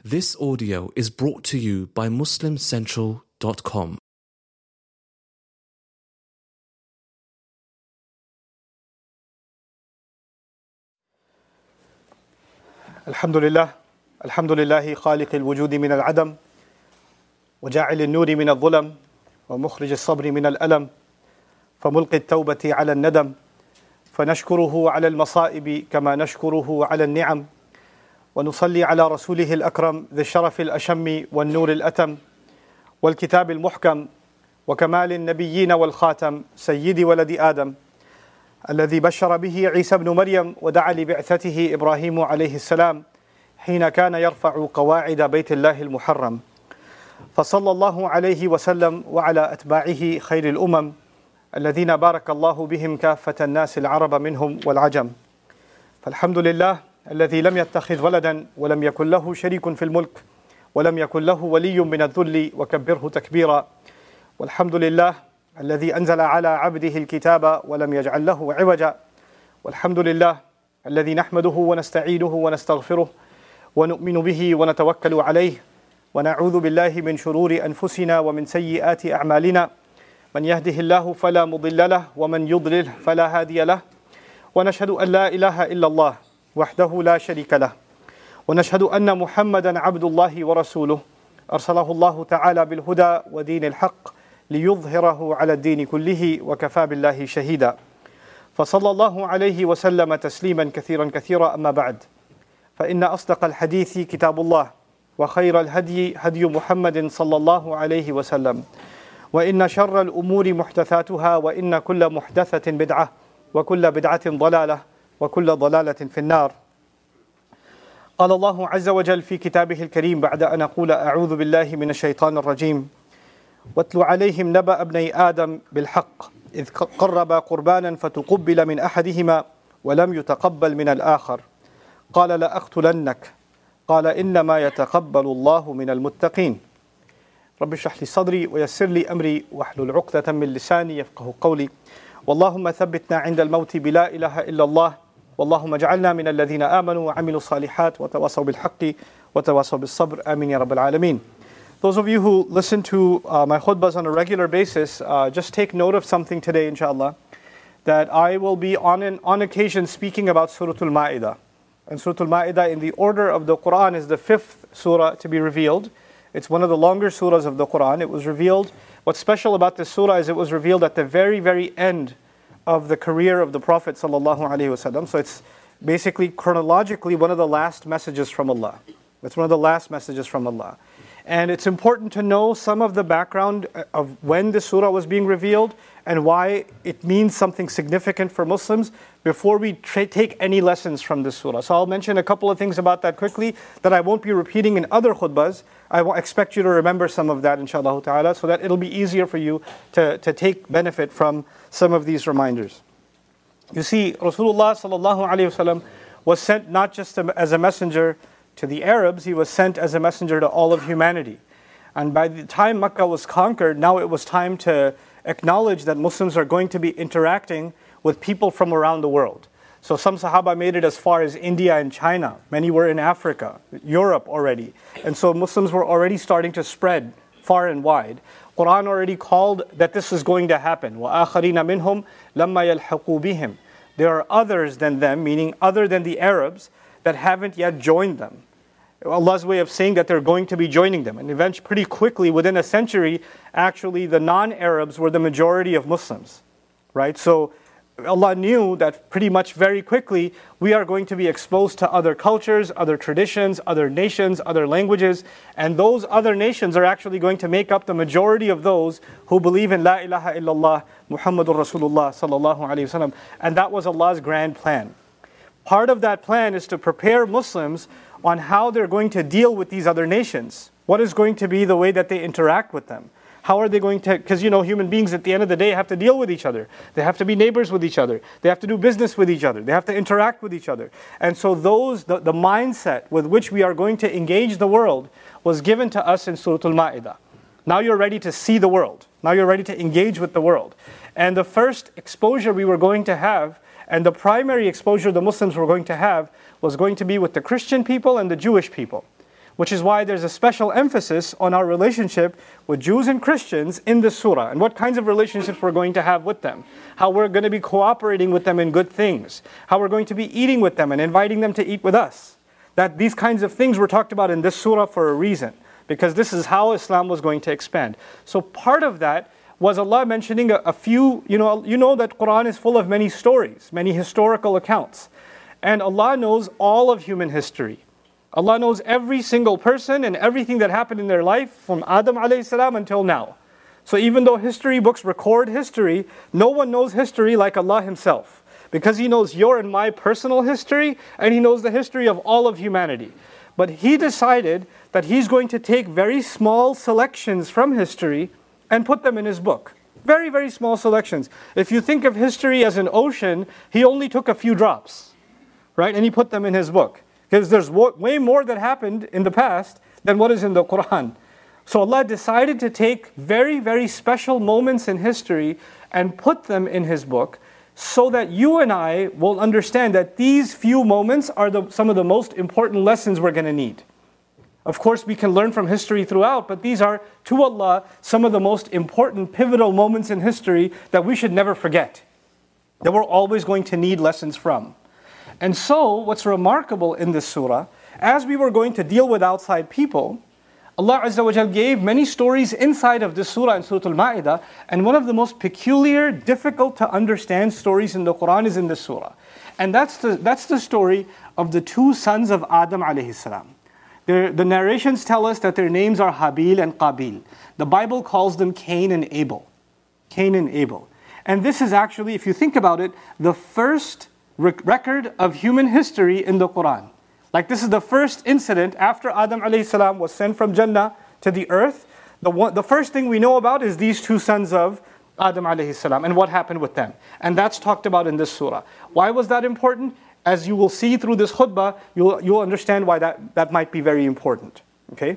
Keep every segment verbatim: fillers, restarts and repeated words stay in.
This audio is brought to you by Muslim Central dot com. الحمد لله الحمد لله خالق الوجود من العدم وجاعل النور من الظلم ومخرج الصبر من الألم فملقي التوبة على الندم فنشكره على المصائب كما نشكره على النعم ونصلي على رسوله الأكرم ذي الشرف الأشم والنور الأتم والكتاب المحكم وكمال النبيين والخاتم سيد ولد آدم الذي بشر به عيسى بن مريم ودعا لبعثته إبراهيم عليه السلام حين كان يرفع قواعد بيت الله المحرم فصلى الله عليه وسلم وعلى أتباعه خير الأمم الذين بارك الله بهم كافة الناس العرب منهم والعجم فالحمد لله الذي لم يتخذ ولدا ولم يكن له شريك في الملك ولم يكن له ولي من الذل وكبره تكبيرا والحمد لله الذي أنزل على عبده الكتاب ولم يجعل له عوجا والحمد لله الذي نحمده ونستعينه ونستغفره ونؤمن به ونتوكل عليه ونعوذ بالله من شرور أنفسنا ومن سيئات أعمالنا من يهده الله فلا مضل له ومن يضلل فلا هادي له ونشهد أن لا إله إلا الله وحده لا شريك له ونشهد أن محمدا عبد الله ورسوله أرسله الله تعالى بالهدى ودين الحق ليظهره على الدين كله وكفى بالله شهيدا فصلى الله عليه وسلم تسليما كثيرا كثيرا أما بعد فإن أصدق الحديث كتاب الله وخير الهدي هدي محمد صلى الله عليه وسلم وإن شر الأمور محدثاتها وإن كل محدثة بدعة وكل بدعة ضلالة وكل ضلالة في النار قال الله عز وجل في كتابه الكريم بعد أن أقول أعوذ بالله من الشيطان الرجيم واتل عليهم نبأ ابني آدم بالحق إذ قربا قربانا فتقبل من أحدهما ولم يتقبل من الآخر قال لأقتلنك قال إنما يتقبل الله من المتقين رب اشرح لي صدري ويسر لي أمري واحلل عقدة من لساني يفقه قولي اللهم ثبتنا عند الموت بلا إله إلا الله واللهم اجعلنا من الذين آمنوا وعملوا الصالحات وتواصوا بالحق وتواصوا بالصبر آمين يا رب العالمين. Those of you who listen to uh, my khutbahs on a regular basis, uh, just take note of something today, inshallah, that I will be on an, on occasion speaking about Surah Al-Ma'idah. And Surah Al-Ma'idah in the order of the Quran is the fifth surah to be revealed. It's one of the longer surahs of the Quran. It was revealed, what's special about this surah is it was revealed at the very, very end of the career of the Prophet sallallahu alaihi wasallam. So it's basically chronologically one of the last messages from Allah. It's one of the last messages from Allah. And it's important to know some of the background of when the surah was being revealed and why it means something significant for Muslims before we tra- take any lessons from this surah. So I'll mention a couple of things about that quickly that I won't be repeating in other khutbahs. I will expect you to remember some of that, inshallah ta'ala, so that it'll be easier for you to, to take benefit from some of these reminders. You see, Rasulullah sallallahu alayhi wasallam was sent not just as a messenger to the Arabs, he was sent as a messenger to all of humanity. And by the time Makkah was conquered, now it was time to acknowledge that Muslims are going to be interacting with people from around the world. So some Sahaba made it as far as India and China. Many were in Africa, Europe already. And so Muslims were already starting to spread far and wide. Quran already called that this is going to happen. وَآخَرِينَ مِنْهُمْ لَمَّا يَلْحَقُوا بِهِمْ. There are others than them, meaning other than the Arabs, that haven't yet joined them. Allah's way of saying that they're going to be joining them. And eventually, pretty quickly, within a century, actually the non-Arabs were the majority of Muslims. Right? So Allah knew that pretty much very quickly we are going to be exposed to other cultures, other traditions, other nations, other languages, and those other nations are actually going to make up the majority of those who believe in La ilaha illallah Muhammadur Rasulullah sallallahu alayhi wasallam. And that was Allah's grand plan. Part of that plan is to prepare Muslims on how they're going to deal with these other nations. What is going to be the way that they interact with them? How are they going to, because you know, human beings at the end of the day have to deal with each other. They have to be neighbors with each other. They have to do business with each other. They have to interact with each other. And so those, the, the mindset with which we are going to engage the world was given to us in Surah Al-Ma'idah. Now you're ready to see the world. Now you're ready to engage with the world. And the first exposure we were going to have, and the primary exposure the Muslims were going to have, was going to be with the Christian people and the Jewish people. which is why there's a special emphasis on our relationship with Jews and Christians in this surah, and what kinds of relationships we're going to have with them, how we're going to be cooperating with them in good things, how we're going to be eating with them and inviting them to eat with us. That these kinds of things were talked about in this surah for a reason, because this is how Islam was going to expand. So part of that was Allah mentioning a, a few, you know, you know that Quran is full of many stories, many historical accounts. And Allah knows all of human history. Allah knows every single person and everything that happened in their life from Adam alayhi salam until now. So even though history books record history, no one knows history like Allah Himself. Because He knows your and my personal history, and He knows the history of all of humanity. But He decided that He's going to take very small selections from history and put them in His book. Very, very small selections. If you think of history as an ocean, He only took a few drops, right? And He put them in His book. Because there's way more that happened in the past than what is in the Quran. So Allah decided to take very, very special moments in history and put them in His book, so that you and I will understand that these few moments are the, some of the most important lessons we're going to need. Of course, we can learn from history throughout, but these are, to Allah, some of the most important pivotal moments in history that we should never forget, that we're always going to need lessons from. And so, what's remarkable in this surah, as we were going to deal with outside people, Allah Azza wa Jal gave many stories inside of this surah in Surah Al-Ma'idah, and one of the most peculiar, difficult to understand stories in the Quran is in this surah. And that's the, that's the story of the two sons of Adam alayhi salam. The, the narrations tell us that their names are Habil and Qabil. The Bible calls them Cain and Abel. Cain and Abel. And this is actually, if you think about it, the first record of human history in the Quran. Like this is the first incident after Adam alayhi salam was sent from Jannah to the earth. The, one, the first thing we know about is these two sons of Adam alayhi salam and what happened with them. And that's talked about in this surah. Why was that important? As you will see through this khutbah, you'll, you'll understand why that, that might be very important. Okay?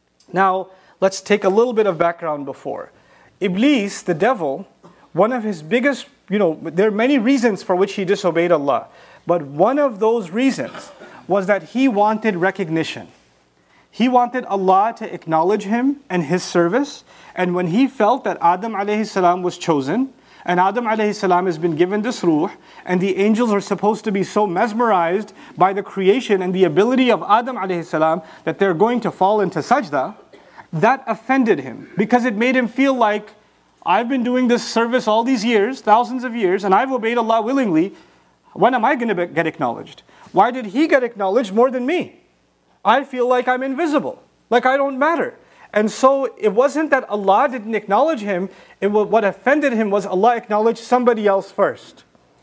Now, let's take a little bit of background before. Iblis, the devil, one of his biggest, you know, there are many reasons for which he disobeyed Allah. But one of those reasons was that he wanted recognition. He wanted Allah to acknowledge him and his service. And when he felt that Adam alayhi salam was chosen, and Adam alayhi salam has been given this ruh, and the angels are supposed to be so mesmerized by the creation and the ability of Adam alayhi salam that they're going to fall into sajda, that offended him. Because it made him feel like, I've been doing this service all these years, thousands of years, and I've obeyed Allah willingly. When am I going to get acknowledged? Why did he get acknowledged more than me? I feel like I'm invisible, like I don't matter. And so it wasn't that Allah didn't acknowledge him, it was, what offended him was Allah acknowledged somebody else first.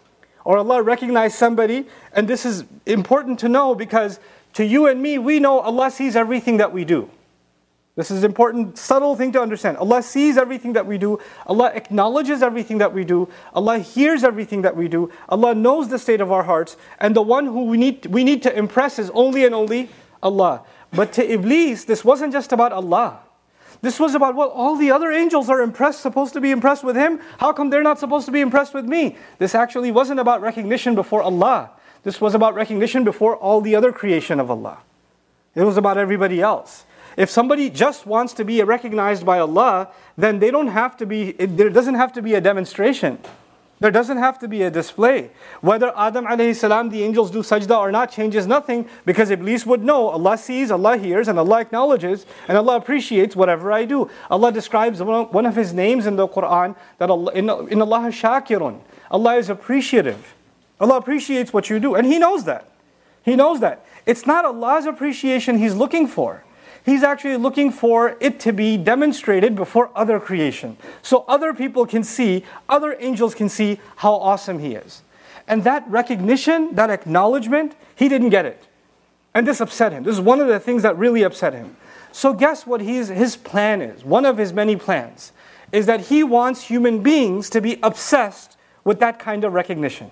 Or Allah recognized somebody, and this is important to know because to you and me, we know Allah sees everything that we do. This is an important, subtle thing to understand. Allah sees everything that we do. Allah acknowledges everything that we do. Allah hears everything that we do. Allah knows the state of our hearts. And the one who we need, we need to impress is only and only Allah. But to Iblis, this wasn't just about Allah. This was about, well, all the other angels are impressed, supposed to be impressed with him. How come they're not supposed to be impressed with me? This actually wasn't about recognition before Allah. This was about recognition before all the other creation of Allah. It was about everybody else. If somebody just wants to be recognized by Allah, then they don't have to be, there doesn't have to be a demonstration. There doesn't have to be a display. Whether Adam alayhi salam, the angels do sajda or not changes nothing, because Iblis would know Allah sees, Allah hears, and Allah acknowledges, and Allah appreciates whatever I do. Allah describes one of His names in the Quran, that Allah, in, in Allah shakirun. Allah is appreciative. Allah appreciates what you do, and He knows that. He knows that. It's not Allah's appreciation He's looking for. He's actually looking for it to be demonstrated before other creation. So other people can see, other angels can see how awesome He is. And that recognition, that acknowledgement, He didn't get it. And this upset Him. This is one of the things that really upset Him. So guess what he's, his plan is? One of His many plans is that He wants human beings to be obsessed with that kind of recognition.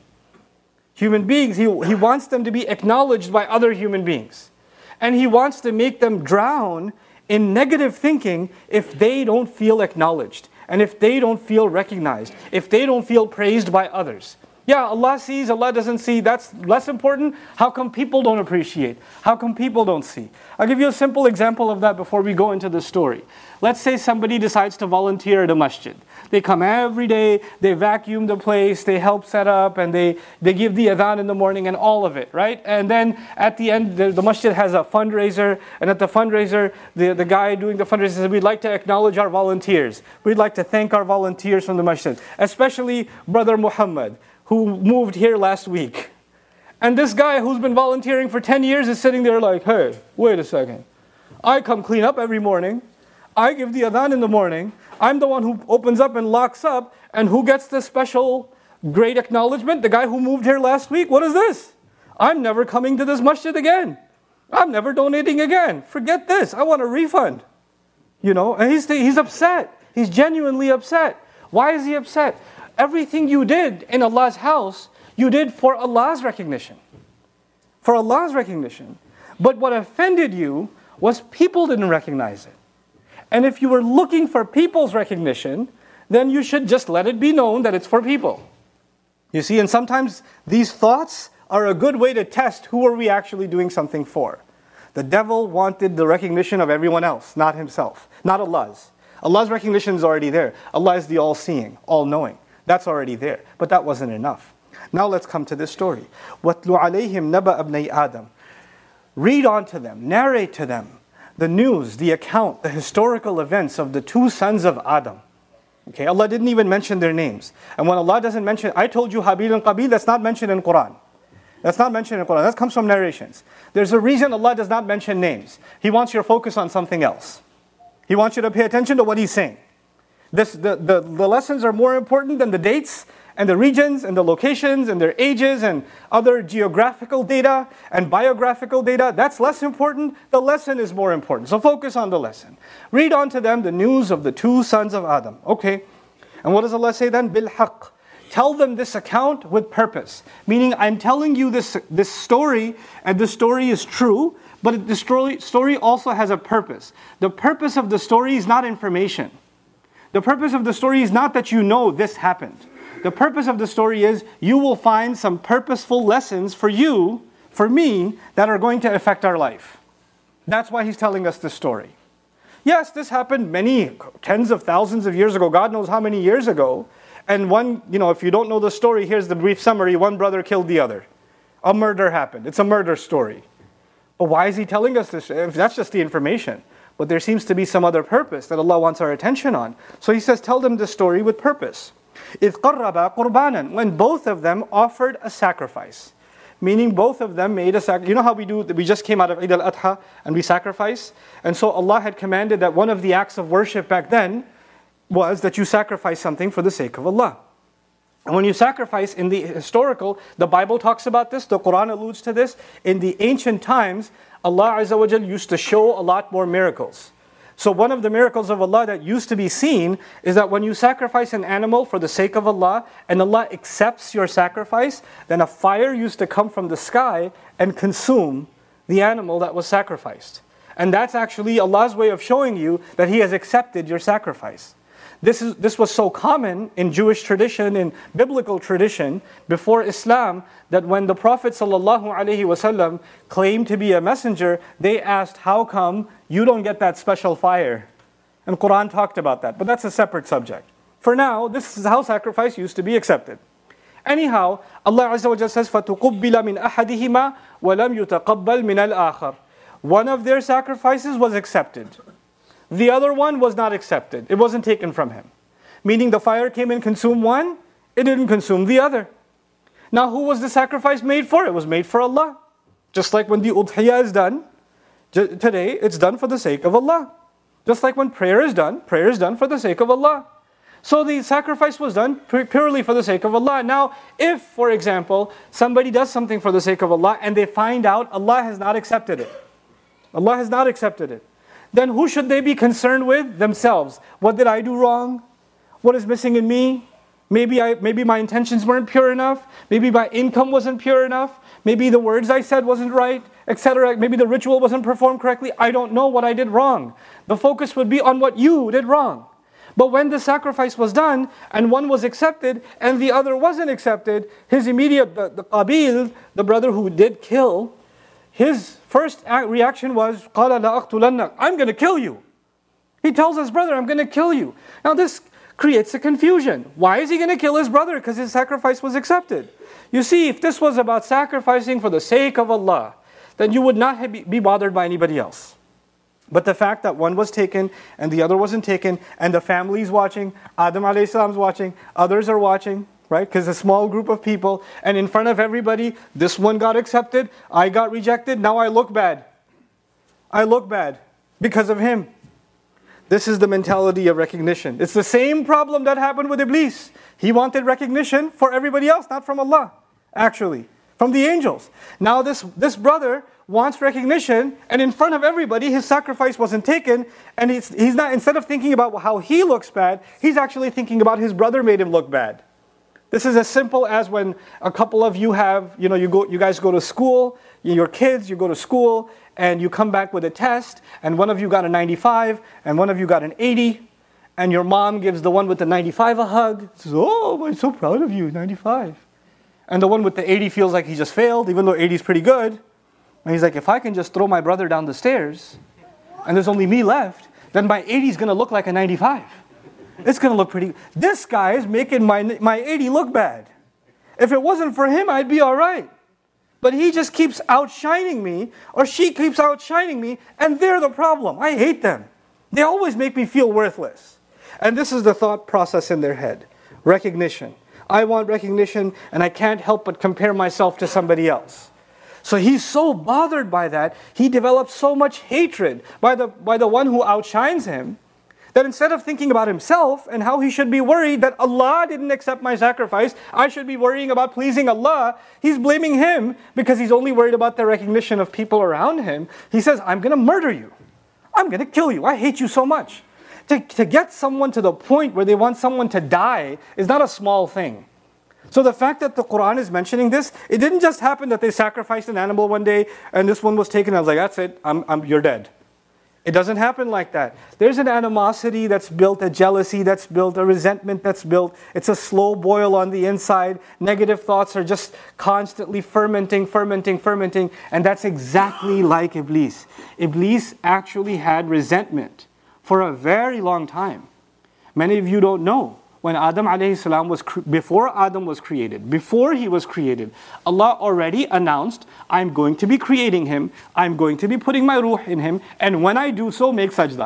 Human beings, He, he wants them to be acknowledged by other human beings. And He wants to make them drown in negative thinking if they don't feel acknowledged, and if they don't feel recognized, if they don't feel praised by others. Yeah, Allah sees, Allah doesn't see. That's less important. How come people don't appreciate? How come people don't see? I'll give you a simple example of that before we go into the story. Let's say somebody decides to volunteer at a masjid. They come every day, they vacuum the place, they help set up, and they, they give the adhan in the morning and all of it, right? And then at the end, the, the masjid has a fundraiser, and at the fundraiser, the, the guy doing the fundraiser says, we'd like to acknowledge our volunteers. We'd like to thank our volunteers from the masjid, especially Brother Muhammad, who moved here last week. And this guy who's been volunteering for ten years is sitting there like, hey, wait a second. I come clean up every morning. I give the adhan in the morning. I'm the one who opens up and locks up. And who gets the special great acknowledgement? The guy who moved here last week. What is this? I'm never coming to this masjid again. I'm never donating again. Forget this. I want a refund. You know, and he's, he's upset. He's genuinely upset. Why is he upset? Everything you did in Allah's house, you did for Allah's recognition. For Allah's recognition. But what offended you was people didn't recognize it. And if you were looking for people's recognition, then you should just let it be known that it's for people. You see, and sometimes these thoughts are a good way to test who are we actually doing something for. The devil wanted the recognition of everyone else, not himself, not Allah's. Allah's recognition is already there. Allah is the all-seeing, all-knowing. That's already there. But that wasn't enough. Now let's come to this story. وَاتْلُ عَلَيْهِمْ نَبَأَ ابْنَيْ آدَمَ. Read on to them, narrate to them the news, the account, the historical events of the two sons of Adam. Okay, Allah didn't even mention their names. And when Allah doesn't mention, I told you Habil and Qabil, that's not mentioned in Quran. That's not mentioned in Quran. That comes from narrations. There's a reason Allah does not mention names. He wants your focus on something else. He wants you to pay attention to what He's saying. This, the, the, the lessons are more important than the dates and the regions and the locations and their ages and other geographical data and biographical data. That's less important. The lesson is more important. So focus on the lesson. Read on to them the news of the two sons of Adam. Okay. And what does Allah say then? Bil-haq. Tell them this account with purpose. Meaning I'm telling you this, this story, and the story is true, but the story, story also has a purpose. The purpose of the story is not information. The purpose of the story is not that you know this happened. The purpose of the story is you will find some purposeful lessons for you, for me, that are going to affect our life. That's why He's telling us this story. Yes, this happened many, tens of thousands of years ago. God knows how many years ago. And one, you know, if you don't know the story, here's the brief summary. One brother killed the other. A murder happened. It's a murder story. But why is He telling us this? If that's just the information. But there seems to be some other purpose that Allah wants our attention on. So He says, tell them the story with purpose. إِذْ قَرَّبَا قُرْبَانًا. When both of them offered a sacrifice. Meaning both of them made a sacrifice. You know how we do, we just came out of Eid al-Adha and we sacrifice? And so Allah had commanded that one of the acts of worship back then was that you sacrifice something for the sake of Allah. And when you sacrifice in the historical, the Bible talks about this, the Quran alludes to this. In the ancient times, Allah Azza wa Jal used to show a lot more miracles. So one of the miracles of Allah that used to be seen is that when you sacrifice an animal for the sake of Allah, and Allah accepts your sacrifice, then a fire used to come from the sky and consume the animal that was sacrificed. And that's actually Allah's way of showing you that He has accepted your sacrifice. This is this was so common in Jewish tradition, in biblical tradition, before Islam, that when the Prophet ﷺ claimed to be a messenger, they asked, how come you don't get that special fire? And Quran talked about that, but that's a separate subject. For now, this is how sacrifice used to be accepted. Anyhow, Allah Azza wa Jalla says, فَتُقُبِّلَ مِنْ أَحَدِهِمَا وَلَمْ يُتَقَبَّلْ مِنَ الْآخَرِ. One of their sacrifices was accepted. The other one was not accepted. It wasn't taken from him. Meaning the fire came and consumed one, it didn't consume the other. Now who was the sacrifice made for? It was made for Allah. Just like when the udhiyah is done, today it's done for the sake of Allah. Just like when prayer is done, prayer is done for the sake of Allah. So the sacrifice was done purely for the sake of Allah. Now if, for example, somebody does something for the sake of Allah and they find out Allah has not accepted it. Allah has not accepted it. Then who should they be concerned with? Themselves. What did I do wrong? What is missing in me? Maybe I, maybe my intentions weren't pure enough. Maybe my income wasn't pure enough. Maybe the words I said wasn't right, et cetera. Maybe the ritual wasn't performed correctly. I don't know what I did wrong. The focus would be on what you did wrong. But when the sacrifice was done, and one was accepted, and the other wasn't accepted, his immediate, the, the Qabil, the brother who did kill, his first reaction was, قَالَ لَأَقْتُلَنَّكَ, I'm going to kill you. He tells his brother, I'm going to kill you. Now this creates a confusion. Why is he going to kill his brother? Because his sacrifice was accepted. You see, if this was about sacrificing for the sake of Allah, then you would not be bothered by anybody else. But the fact that one was taken and the other wasn't taken, and the family's watching, Adam alayhi salam's watching, others are watching, right? Because a small group of people, and in front of everybody, this one got accepted, I got rejected, now I look bad. I look bad because of him. This is the mentality of recognition. It's the same problem that happened with Iblis. He wanted recognition for everybody else, not from Allah, actually, from the angels. Now this, this brother wants recognition, and in front of everybody, his sacrifice wasn't taken, and he's, he's not, instead of thinking about how he looks bad, he's actually thinking about his brother made him look bad. This is as simple as when a couple of you have, you know, you go, you guys go to school, your kids, you go to school, and you come back with a test, and one of you got a ninety-five, and one of you got an eighty, and your mom gives the one with the ninety-five a hug, says, oh, I'm so proud of you, ninety-five. And the one with the eighty feels like he just failed, even though eighty is pretty good. And he's like, if I can just throw my brother down the stairs, and there's only me left, then my eighty is going to look like a ninety-five. It's going to look pretty. This guy is making my, my eighty look bad. If it wasn't for him, I'd be all right. But he just keeps outshining me, or she keeps outshining me, and they're the problem. I hate them. They always make me feel worthless. And this is the thought process in their head. Recognition. I want recognition, and I can't help but compare myself to somebody else. So he's so bothered by that, he develops so much hatred by the, by the one who outshines him, that instead of thinking about himself and how he should be worried that Allah didn't accept my sacrifice, I should be worrying about pleasing Allah, he's blaming him because he's only worried about the recognition of people around him. He says, I'm going to murder you. I'm going to kill you. I hate you so much. To, to get someone to the point where they want someone to die is not a small thing. So the fact that the Quran is mentioning this, it didn't just happen that they sacrificed an animal one day and this one was taken. I was like, that's it, I'm, I'm, you're dead. It doesn't happen like that. There's an animosity that's built, a jealousy that's built, a resentment that's built. It's a slow boil on the inside. Negative thoughts are just constantly fermenting, fermenting, fermenting. And that's exactly like Iblis. Iblis actually had resentment for a very long time. Many of you don't know. When Adam alayhi salam was, before Adam was created, before he was created, Allah already announced, I'm going to be creating him, I'm going to be putting my ruh in him, and when I do so, make sajda.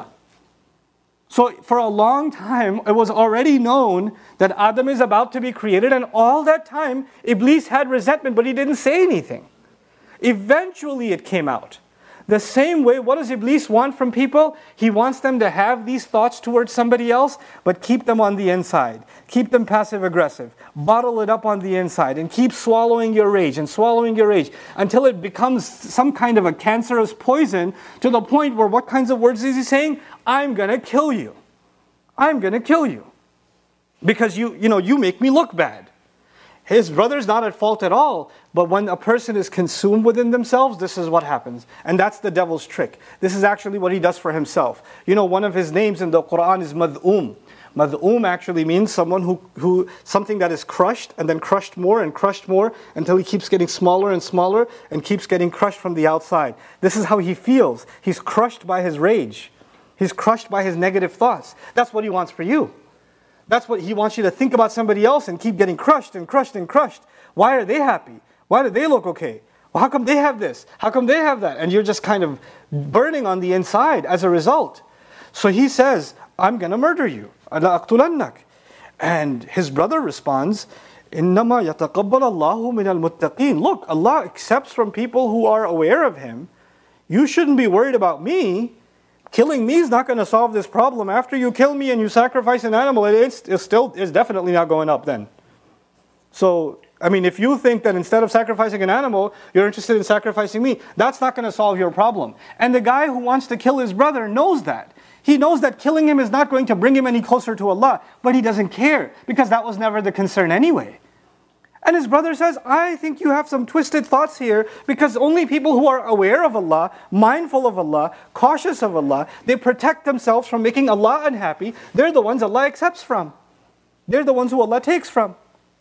So for a long time, it was already known that Adam is about to be created, and all that time, Iblis had resentment, but he didn't say anything. Eventually it came out. The same way, what does Iblis want from people? He wants them to have these thoughts towards somebody else, but keep them on the inside. Keep them passive-aggressive. Bottle it up on the inside and keep swallowing your rage and swallowing your rage until it becomes some kind of a cancerous poison to the point where what kinds of words is he saying? I'm going to kill you. I'm going to kill you. Because you, you know, you make me look bad. His brother's not at fault at all, but when a person is consumed within themselves, this is what happens. And that's the devil's trick. This is actually what he does for himself. You know, one of his names in the Quran is Mad'um. Mad'um actually means someone who, who, something that is crushed and then crushed more and crushed more until he keeps getting smaller and smaller and keeps getting crushed from the outside. This is how he feels. He's crushed by his rage. He's crushed by his negative thoughts. That's what he wants for you. That's what he wants you to think about somebody else and keep getting crushed and crushed and crushed. Why are they happy? Why do they look okay? Well, how come they have this? How come they have that? And you're just kind of burning on the inside as a result. So he says, I'm going to murder you. And his brother responds, إِنَّمَا يَتَقَبَّلَ اللَّهُ مِنَ الْمُتَّقِينَ. Look, Allah accepts from people who are aware of Him. You shouldn't be worried about me. Killing me is not going to solve this problem. After you kill me and you sacrifice an animal, it's, it's still it's definitely not going up then. So, I mean, if you think that instead of sacrificing an animal, you're interested in sacrificing me, that's not going to solve your problem. And the guy who wants to kill his brother knows that. He knows that killing him is not going to bring him any closer to Allah, but he doesn't care because that was never the concern anyway. And his brother says, I think you have some twisted thoughts here, because only people who are aware of Allah, mindful of Allah, cautious of Allah, they protect themselves from making Allah unhappy. They're the ones Allah accepts from. They're the ones who Allah takes from.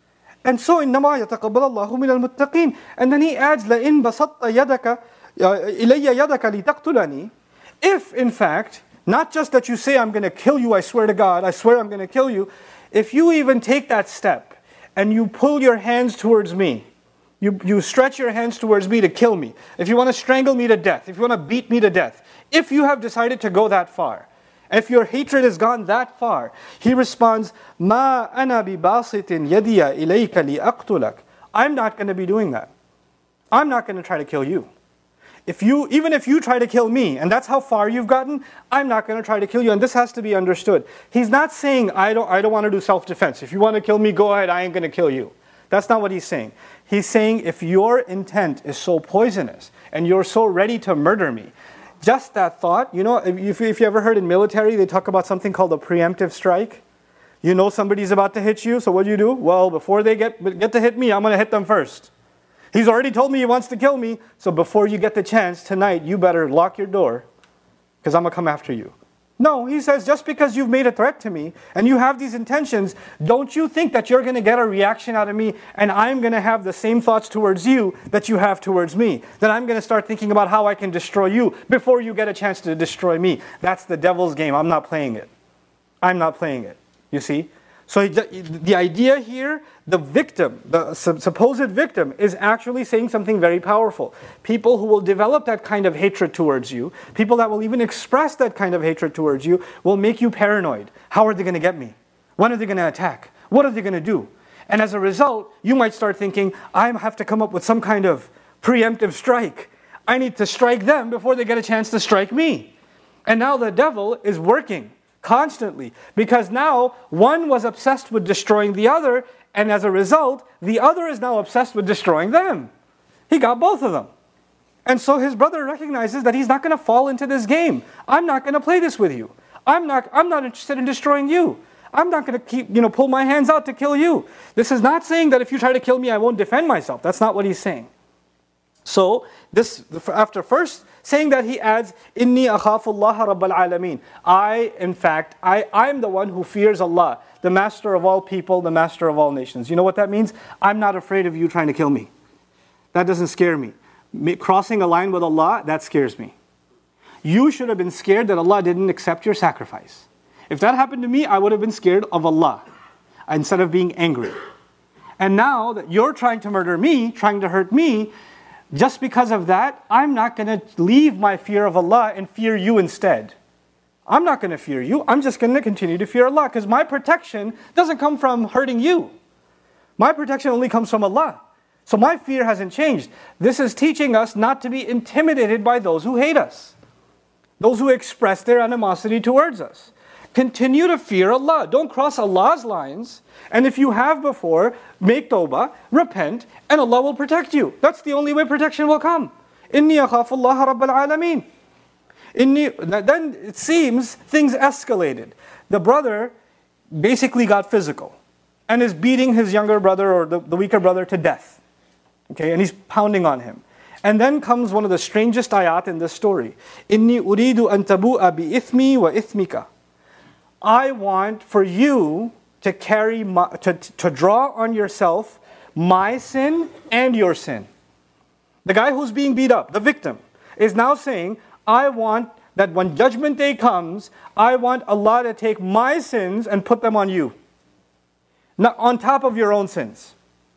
And so, إِنَّمَا يَتَقَبَّلَ اللَّهُ مِنَ الْمُتَّقِينَ. And then he adds, لَإِن بَسَطْتَ يَدَكَ إِلَيَّ يَدَكَ لِتَقْتُلَنِي. If, in fact, not just that you say, I'm going to kill you, I swear to God, I swear I'm going to kill you. If you even take that step, and you pull your hands towards me, you, you stretch your hands towards me to kill me, if you want to strangle me to death, if you want to beat me to death, if you have decided to go that far, if your hatred has gone that far, he responds, مَا أَنَا بِبَاسِطٍ يَدِيَ إِلَيْكَ لِأَقْتُلَكَ. I'm not going to be doing that. I'm not going to try to kill you. If you, even if you try to kill me, and that's how far you've gotten, I'm not going to try to kill you. And this has to be understood. He's not saying, I don't, I don't want to do self-defense. If you want to kill me, go ahead, I ain't going to kill you. That's not what he's saying. He's saying, if your intent is so poisonous, and you're so ready to murder me, just that thought, you know, if, if you ever heard in military, they talk about something called a preemptive strike. You know somebody's about to hit you, so what do you do? Well, before they get, get to hit me, I'm going to hit them first. He's already told me he wants to kill me, so before you get the chance tonight, you better lock your door, because I'm going to come after you. No, he says, just because you've made a threat to me, and you have these intentions, don't you think that you're going to get a reaction out of me, and I'm going to have the same thoughts towards you that you have towards me. That I'm going to start thinking about how I can destroy you before you get a chance to destroy me. That's the devil's game. I'm not playing it. I'm not playing it. You see? So the idea here, the victim, the supposed victim, is actually saying something very powerful. People who will develop that kind of hatred towards you, people that will even express that kind of hatred towards you, will make you paranoid. How are they going to get me? When are they going to attack? What are they going to do? And as a result, you might start thinking, I have to come up with some kind of preemptive strike. I need to strike them before they get a chance to strike me. And now the devil is working constantly, because now one was obsessed with destroying the other, and as a result, the other is now obsessed with destroying them. He got both of them. And so his brother recognizes that he's not going to fall into this game. I'm not going to play this with you. I'm not, I'm not interested in destroying you. I'm not going to keep, you know, pull my hands out to kill you. This is not saying that if you try to kill me, I won't defend myself. That's not what he's saying. So, this after first saying that, he adds, Inni akhafullaha rabbal alameen. I, in fact, I, I'm the one who fears Allah, the master of all people, the master of all nations. You know what that means? I'm not afraid of you trying to kill me. That doesn't scare me. me crossing a line with Allah, that scares me. You should have been scared that Allah didn't accept your sacrifice. If that happened to me, I would have been scared of Allah instead of being angry. And now that you're trying to murder me, trying to hurt me, just because of that, I'm not going to leave my fear of Allah and fear you instead. I'm not going to fear you. I'm just going to continue to fear Allah, because my protection doesn't come from hurting you. My protection only comes from Allah. So my fear hasn't changed. This is teaching us not to be intimidated by those who hate us, those who express their animosity towards us. Continue to fear Allah. Don't cross Allah's lines. And if you have before, make tawbah, repent, and Allah will protect you. That's the only way protection will come. Inni akhafullaha rabbal alameen. Inni, then it seems things escalated. The brother basically got physical and is beating his younger brother or the, the weaker brother to death. Okay, and he's pounding on him. And then comes one of the strangest ayat in this story. Inni uridu an tabu'a bi ithmi wa ithmika. I want for you to carry my, to, to draw on yourself my sin and your sin. The guy who's being beat up, the victim, is now saying, I want that when judgment day comes, I want Allah to take my sins and put them on you, not on top of your own sins.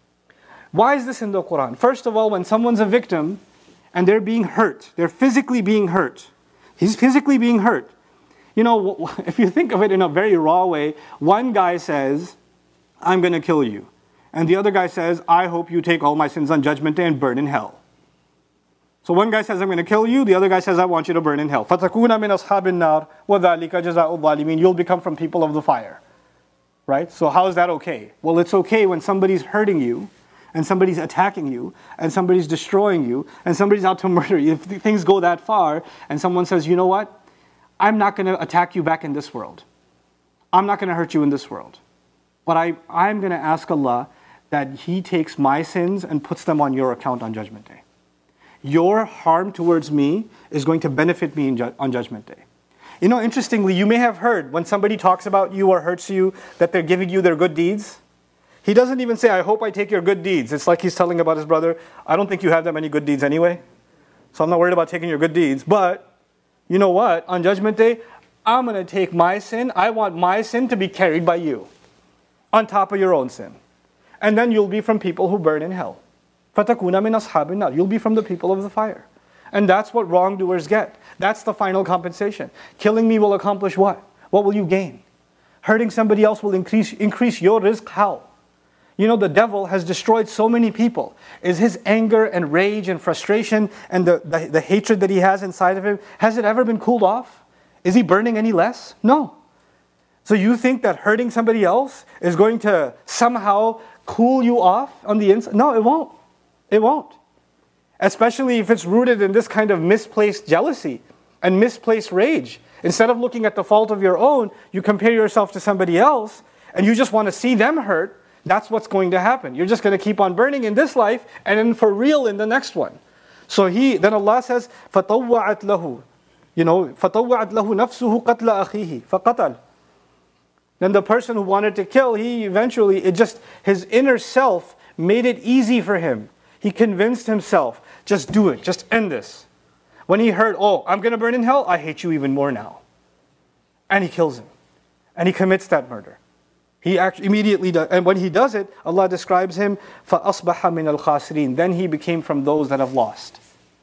Why is this in the Quran? First of all, when someone's a victim and they're being hurt, they're physically being hurt. He's physically being hurt. You know, if you think of it in a very raw way, one guy says, I'm going to kill you. And the other guy says, I hope you take all my sins on judgment day and burn in hell. So one guy says, I'm going to kill you. The other guy says, I want you to burn in hell. فَتَكُونَ مِنْ أَصْحَابِ النَّارِ وَذَلِكَ جَزَاءُ الظَّالِمِينَ. You'll become from people of the fire. Right? So how is that okay? Well, it's okay when somebody's hurting you, and somebody's attacking you, and somebody's destroying you, and somebody's out to murder you. If things go that far, and someone says, you know what? I'm not going to attack you back in this world. I'm not going to hurt you in this world. But I, I'm going to ask Allah that He takes my sins and puts them on your account on Judgment Day. Your harm towards me is going to benefit me in ju- on Judgment Day. You know, interestingly, you may have heard when somebody talks about you or hurts you that they're giving you their good deeds. He doesn't even say, I hope I take your good deeds. It's like he's telling about his brother, I don't think you have that many good deeds anyway, so I'm not worried about taking your good deeds. But, you know what? On Judgment Day, I'm going to take my sin. I want my sin to be carried by you on top of your own sin. And then you'll be from people who burn in hell. فَتَكُونَ مِنْ أَصْحَابِ النَّارِ. You'll be from the people of the fire. And that's what wrongdoers get. That's the final compensation. Killing me will accomplish what? What will you gain? Hurting somebody else will increase increase your rizq. How? You know, the devil has destroyed so many people. Is his anger and rage and frustration and the, the, the hatred that he has inside of him, has it ever been cooled off? Is he burning any less? No. So you think that hurting somebody else is going to somehow cool you off on the inside? No, it won't. It won't. Especially if it's rooted in this kind of misplaced jealousy and misplaced rage. Instead of looking at the fault of your own, you compare yourself to somebody else and you just want to see them hurt. That's what's going to happen. You're just going to keep on burning in this life and then for real in the next one. So he, then Allah says, فَطَوَّعَتْ لَهُ, you know, فَطَوَّعَتْ لَهُ نَفْسُهُ قَتْلَ أَخِيهِ فَقَتَلْ. Then the person who wanted to kill, he eventually, it just, his inner self made it easy for him. He convinced himself, just do it, just end this. When he heard, oh, I'm going to burn in hell, I hate you even more now. And he kills him. And he commits that murder. He actually immediately does, and when he does it, Allah describes him, فَأَصْبَحَ مِنَ الْخَاسِرِينَ. Then he became from those that have lost.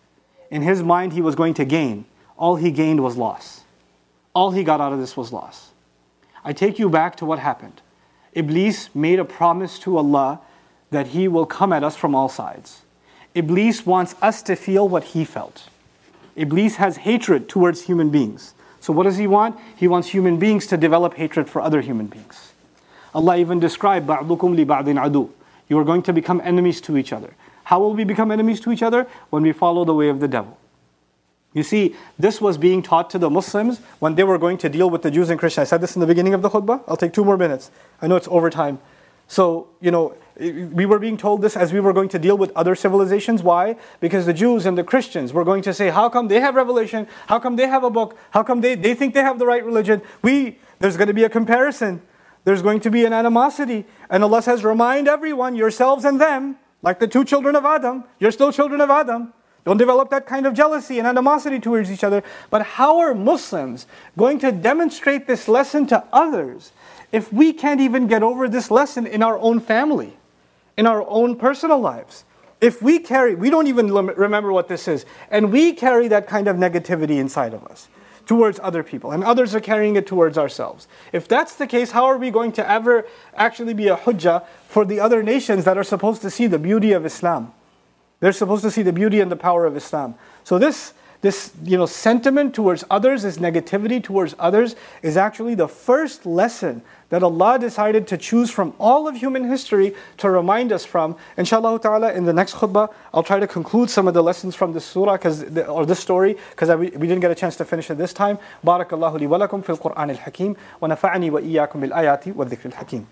In his mind, he was going to gain. All he gained was loss. All he got out of this was loss. I take you back to what happened. Iblis made a promise to Allah that he will come at us from all sides. Iblis wants us to feel what he felt. Iblis has hatred towards human beings. So what does he want? He wants human beings to develop hatred for other human beings. Allah even described, بَعْضُكُمْ لِبَعْضٍ عَدُوٍ. You are going to become enemies to each other. How will we become enemies to each other? When we follow the way of the devil. You see, this was being taught to the Muslims when they were going to deal with the Jews and Christians. I said this in the beginning of the khutbah. I'll take two more minutes. I know it's overtime. So, you know, we were being told this as we were going to deal with other civilizations. Why? Because the Jews and the Christians were going to say, how come they have revelation? How come they have a book? How come they, they think they have the right religion? We, there's going to be a comparison. There's going to be an animosity. And Allah says, remind everyone, yourselves and them, like the two children of Adam. You're still children of Adam. Don't develop that kind of jealousy and animosity towards each other. But how are Muslims going to demonstrate this lesson to others if we can't even get over this lesson in our own family, in our own personal lives? If we carry, we don't even remember what this is, and we carry that kind of negativity inside of us towards other people, and others are carrying it towards ourselves. If that's the case, how are we going to ever actually be a hujjah for the other nations that are supposed to see the beauty of Islam? They're supposed to see the beauty and the power of Islam. So this, this you know, sentiment towards others, this negativity towards others, is actually the first lesson that Allah decided to choose from all of human history to remind us from. Inshallah ta'ala, in the next khutbah, I'll try to conclude some of the lessons from this surah, cause the, or this story, because we, we didn't get a chance to finish it this time. Barakallahu li wa lakum fil Qur'an al-Hakim, wa nafa'ani wa iyyakum bil ayati wa dhikr al-Hakim.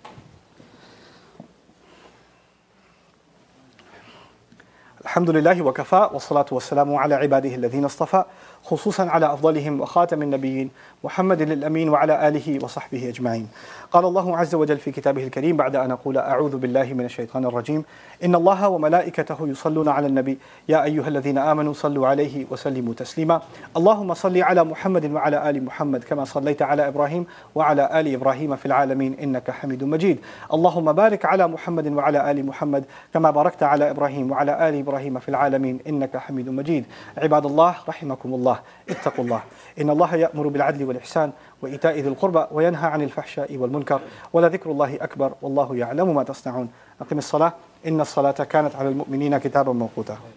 الحمد لله وكفى والصلاة والسلام على عباده الذين اصطفى خصوصا على أفضلهم وخاتم النبيين محمد الأمين وعلى آله وصحبه أجمعين. قال الله عز وجل في كتابه الكريم بعد أن أقول أعوذ بالله من الشيطان الرجيم إن الله وملائكته يصلون على النبي يا أيها الذين آمنوا صلوا عليه وسلموا تسليما. اللهم صل على محمد وعلى آل محمد كما صليت على إبراهيم وعلى آل إبراهيم في العالمين إنك حميد مجيد. اللهم بارك على محمد وعلى آل محمد كما باركت على إبراهيم وعلى آل إبراهيم في العالمين إنك حميد مجيد. عباد الله رحمكم الله اتقوا الله إن الله يأمر بالعدل والإحسان وإيتاء ذي القربى وينهى عن الفحشاء والمنكر ولذكر الله أكبر والله يعلم ما تصنعون. أقم الصلاة إن الصلاة كانت على المؤمنين كتابا موقوتا.